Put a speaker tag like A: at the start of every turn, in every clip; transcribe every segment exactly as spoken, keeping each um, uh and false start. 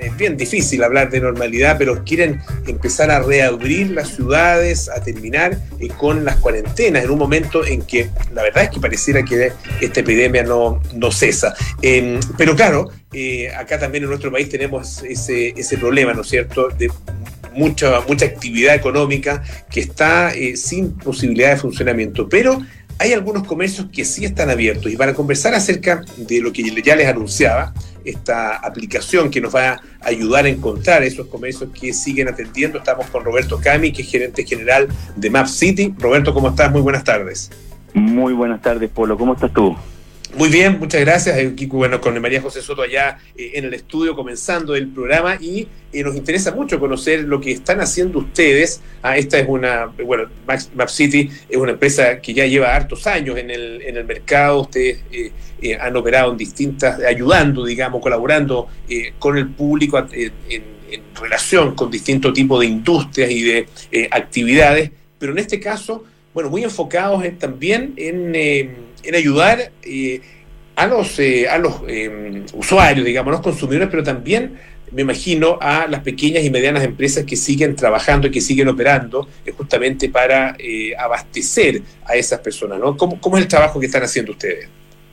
A: es bien difícil hablar de normalidad, pero quieren empezar a reabrir las ciudades, a terminar eh, con las cuarentenas, en un momento en que la verdad es que pareciera que esta epidemia no, no cesa. Eh, pero claro, eh, acá también en nuestro país tenemos ese, ese problema, ¿no es cierto?, de mucha, mucha actividad económica que está eh, sin posibilidad de funcionamiento, pero hay algunos comercios que sí están abiertos, y para conversar acerca de lo que ya les anunciaba, esta aplicación que nos va a ayudar a encontrar esos comercios que siguen atendiendo, estamos con Roberto Cami, que es gerente general de Map City. Roberto, ¿cómo estás? Muy buenas tardes.
B: Muy buenas tardes, Polo. ¿Cómo estás tú?
A: Muy bien, muchas gracias. Aquí, bueno, con María José Soto allá eh, en el estudio comenzando el programa, y eh, nos interesa mucho conocer lo que están haciendo ustedes. Ah, esta es una, bueno, Map City es una empresa que ya lleva hartos años en el, en el mercado. Ustedes eh, eh, han operado en distintas, ayudando, digamos, colaborando eh, con el público eh, en, en relación con distintos tipos de industrias y de eh, actividades, pero en este caso, bueno, muy enfocados en, también en... Eh, en ayudar eh, a los, eh, a los eh, usuarios, digamos, los consumidores, pero también, me imagino, a las pequeñas y medianas empresas que siguen trabajando y que siguen operando eh, justamente para eh, abastecer a esas personas, ¿no? ¿Cómo, ¿Cómo es el trabajo que están haciendo ustedes?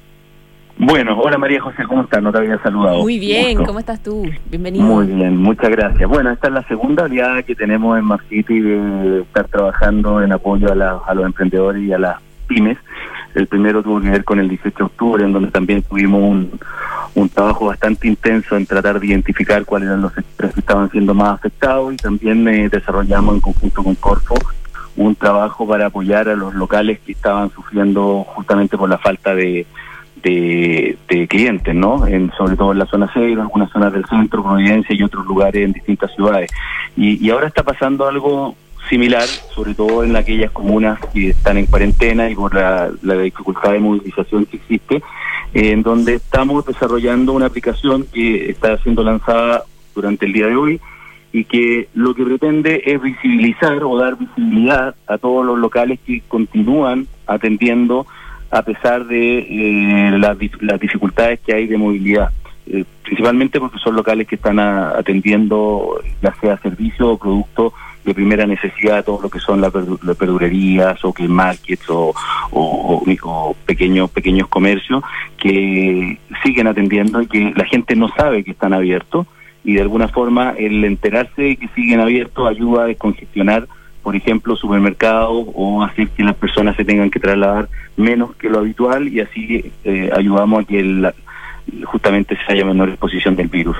B: Bueno, hola María José, ¿cómo estás? No te había saludado.
C: Muy bien,
B: Gusto.
C: ¿Cómo estás tú? Bienvenido.
B: Muy bien, muchas gracias. Bueno, esta es la segunda oleada que tenemos en Map City de estar trabajando en apoyo a, la, a los emprendedores y a las pymes. El primero tuvo que ver con el dieciocho de octubre, en donde también tuvimos un, un trabajo bastante intenso en tratar de identificar cuáles eran los sectores que estaban siendo más afectados, y también eh, desarrollamos en conjunto con Corfo un trabajo para apoyar a los locales que estaban sufriendo justamente por la falta de, de, de clientes, ¿no? En, sobre todo en la zona cero, algunas zonas del centro, Providencia y otros lugares en distintas ciudades. Y, y ahora está pasando algo similar, sobre todo en aquellas comunas que están en cuarentena y por la, la dificultad de movilización que existe, eh, en donde estamos desarrollando una aplicación que está siendo lanzada durante el día de hoy, y que lo que pretende es visibilizar o dar visibilidad a todos los locales que continúan atendiendo a pesar de eh, las, las dificultades que hay de movilidad. Eh, principalmente porque son locales que están a, atendiendo ya sea servicio o producto de primera necesidad, todo lo que son las la verdurerías o que markets o, o, o, o pequeños pequeños comercios que siguen atendiendo y que la gente no sabe que están abiertos, y de alguna forma el enterarse de que siguen abiertos ayuda a descongestionar, por ejemplo, supermercados, o hacer que las personas se tengan que trasladar menos que lo habitual, y así eh, ayudamos a que el, justamente se haya menor exposición del virus.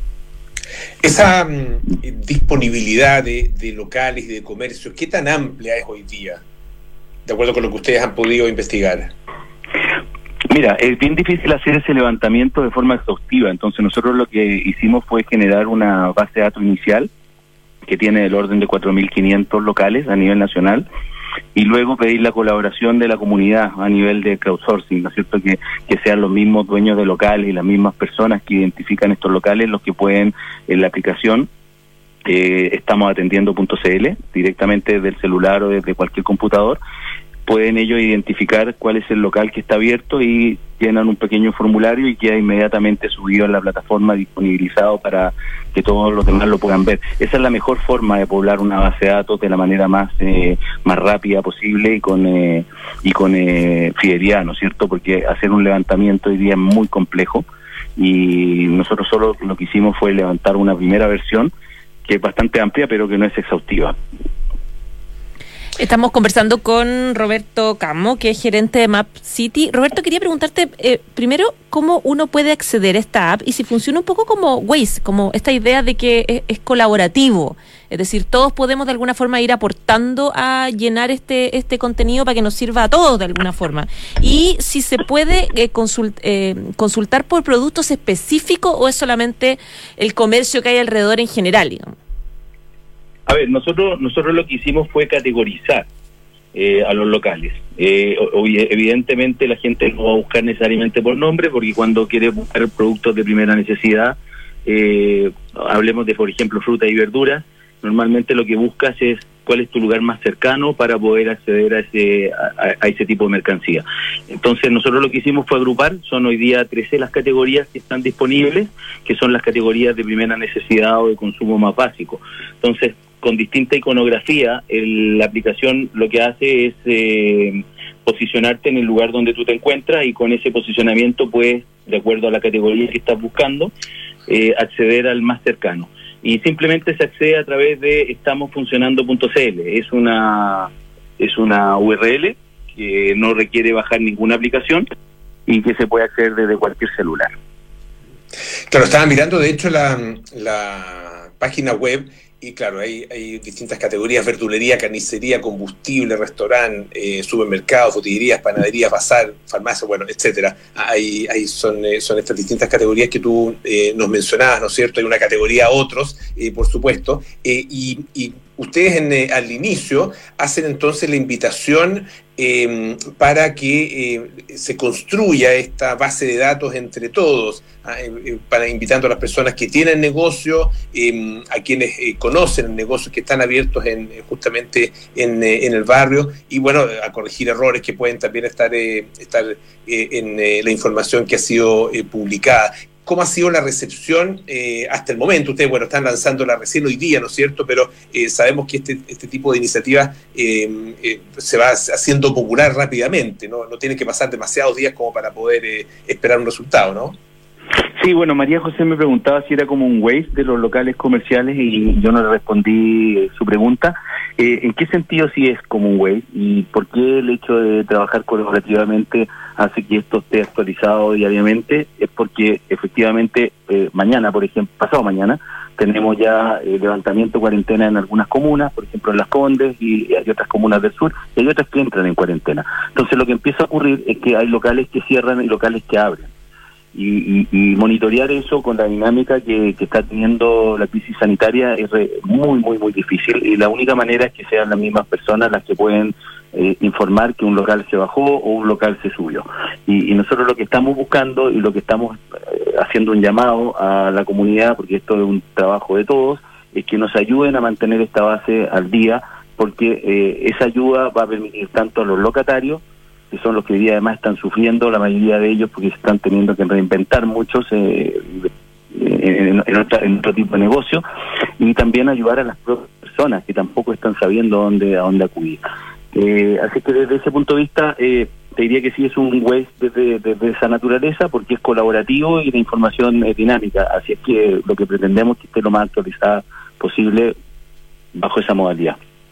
A: Esa um, disponibilidad de, de locales y de comercios, ¿qué tan amplia es hoy día? De acuerdo con lo que ustedes han podido investigar.
B: Mira, es bien difícil hacer ese levantamiento de forma exhaustiva. Entonces nosotros lo que hicimos fue generar una base de datos inicial que tiene el orden de cuatro mil quinientos locales a nivel nacional, y luego pedir la colaboración de la comunidad a nivel de crowdsourcing, ¿no es cierto? Que, que sean los mismos dueños de locales y las mismas personas que identifican estos locales los que pueden, en la aplicación, eh, estamos atendiendo punto c l, directamente desde el celular o desde cualquier computador, pueden ellos identificar cuál es el local que está abierto y llenan un pequeño formulario y queda inmediatamente subido a la plataforma, disponibilizado para que todos los demás lo puedan ver. Esa es la mejor forma de poblar una base de datos de la manera más eh, más rápida posible y con eh, y con eh, fidelidad, ¿no es cierto? Porque hacer un levantamiento hoy día es muy complejo, y nosotros solo lo que hicimos fue levantar una primera versión que es bastante amplia pero que no es exhaustiva.
C: Estamos conversando con Roberto Camo, que es gerente de Map City. Roberto, quería preguntarte eh, primero cómo uno puede acceder a esta app y si funciona un poco como Waze, como esta idea de que es, es colaborativo. Es decir, todos podemos de alguna forma ir aportando a llenar este este contenido para que nos sirva a todos de alguna forma. Y si se puede eh, consult, eh, consultar por productos específicos o es solamente el comercio que hay alrededor en general, digamos.
B: A ver, nosotros nosotros lo que hicimos fue categorizar eh, a los locales. Eh, evidentemente la gente no va a buscar necesariamente por nombre, porque cuando quiere buscar productos de primera necesidad, eh, hablemos de, por ejemplo, fruta y verduras, normalmente lo que buscas es cuál es tu lugar más cercano para poder acceder a ese a, a ese tipo de mercancía. Entonces nosotros lo que hicimos fue agrupar, son hoy día trece las categorías que están disponibles, que son las categorías de primera necesidad o de consumo más básico. Entonces, con distinta iconografía, el, la aplicación lo que hace es eh, posicionarte en el lugar donde tú te encuentras, y con ese posicionamiento puedes, de acuerdo a la categoría que estás buscando, eh, acceder al más cercano. Y simplemente se accede a través de estamos funcionando punto c l. Es una es una U R L que no requiere bajar ninguna aplicación y que se puede acceder desde cualquier celular.
A: Claro, estaba mirando de hecho la, la página web y claro, hay, hay distintas categorías: verdulería, carnicería, combustible, restaurante, eh, supermercados, botillerías, panaderías, bazar, farmacia, bueno, etcétera. Ahí, ahí son, eh, son estas distintas categorías que tú eh, nos mencionabas, ¿no es cierto? Hay una categoría otros, eh, por supuesto, eh, y, y ustedes en, eh, al inicio hacen entonces la invitación eh, para que eh, se construya esta base de datos entre todos, eh, para invitando a las personas que tienen negocio, eh, a quienes eh, conocen negocios que están abiertos en, justamente en, eh, en el barrio, y bueno, a corregir errores que pueden también estar, eh, estar eh, en eh, la información que ha sido eh, publicada. ¿Cómo ha sido la recepción eh, hasta el momento? Ustedes, bueno, están lanzándola recién hoy día, ¿no es cierto? Pero eh, sabemos que este, este tipo de iniciativas eh, eh, se va haciendo popular rápidamente, ¿no? No tiene que pasar demasiados días como para poder eh, esperar un resultado, ¿no?
B: Sí, bueno, María José me preguntaba si era como un Waze de los locales comerciales y yo no le respondí su pregunta. Eh, ¿En qué sentido sí es como un Waze y por qué el hecho de trabajar colaborativamente hace que esto esté actualizado diariamente? Es porque efectivamente eh, mañana, por ejemplo, pasado mañana, tenemos ya eh, levantamiento de cuarentena en algunas comunas, por ejemplo en Las Condes, y hay otras comunas del sur, y hay otras que entran en cuarentena. Entonces lo que empieza a ocurrir es que hay locales que cierran y locales que abren. Y, y, y monitorear eso con la dinámica que, que está teniendo la crisis sanitaria es re, muy, muy, muy difícil, y la única manera es que sean las mismas personas las que pueden eh, informar que un local se bajó o un local se subió. Y, y nosotros lo que estamos buscando y lo que estamos eh, haciendo un llamado a la comunidad, porque esto es un trabajo de todos, es que nos ayuden a mantener esta base al día, porque eh, esa ayuda va a permitir tanto a los locatarios, que son los que hoy día además están sufriendo, la mayoría de ellos, porque se están teniendo que reinventar muchos eh, en, en, otra, en otro tipo de negocio, y también ayudar a las propias personas que tampoco están sabiendo dónde, a dónde acudir. Eh, así que desde ese punto de vista, eh, te diría que sí es un Waze desde, desde esa naturaleza, porque es colaborativo y la información es dinámica, así es que lo que pretendemos es que esté lo más actualizada posible bajo esa modalidad.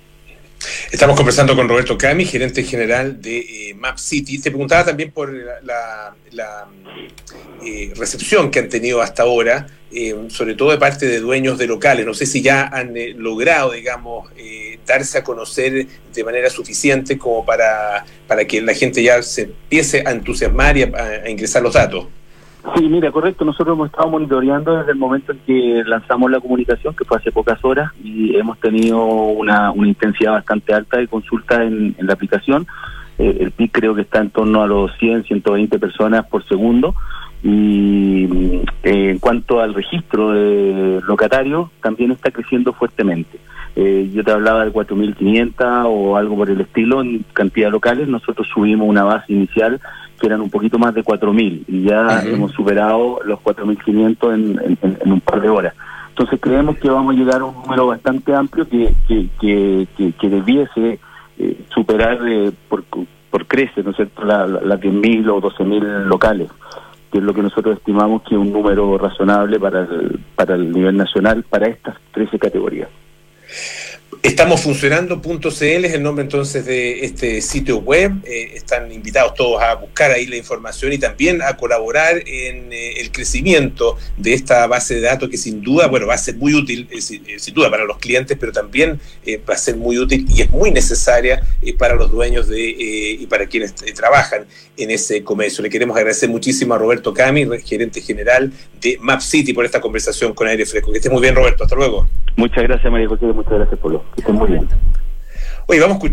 A: Estamos conversando con Roberto Cami, gerente general de eh, Map City. Te preguntaba también por la, la, la eh, recepción que han tenido hasta ahora, eh, sobre todo de parte de dueños de locales. No sé si ya han eh, logrado, digamos, eh, darse a conocer de manera suficiente como para, para que la gente ya se empiece a entusiasmar y a, a ingresar los datos.
B: Sí, mira, correcto. Nosotros hemos estado monitoreando desde el momento en que lanzamos la comunicación, que fue hace pocas horas, y hemos tenido una, una intensidad bastante alta de consulta en, en la aplicación. Eh, el pic creo que está en torno a los cien, ciento veinte personas por segundo. Y eh, en cuanto al registro de locatarios, también está creciendo fuertemente. Eh, yo te hablaba de cuatro mil quinientos o algo por el estilo en cantidad de locales. Nosotros subimos una base inicial que eran un poquito más de cuatro mil, y ya uh-huh. hemos superado los cuatro mil quinientos en, en, en un par de horas. Entonces creemos que vamos a llegar a un número bastante amplio que que que, que, que debiese eh, superar eh, por, por creces, ¿no es cierto?, las la, la diez mil o doce mil locales, que es lo que nosotros estimamos que es un número razonable para el, para el nivel nacional, para estas trece categorías.
A: Estamos funcionando punto c l es el nombre entonces de este sitio web. Eh, están invitados todos a buscar ahí la información y también a colaborar en eh, el crecimiento de esta base de datos, que sin duda, bueno, va a ser muy útil, eh, sin, eh, sin duda para los clientes, pero también eh, va a ser muy útil y es muy necesaria eh, para los dueños de eh, y para quienes eh, trabajan en ese comercio. Le queremos agradecer muchísimo a Roberto Cami, gerente general de Map City, por esta conversación con Aire Fresco. Que esté muy bien, Roberto. Hasta luego.
B: Muchas gracias, María José. Muchas gracias por lo que estén muy bien.
A: Oye, vamos a escuchar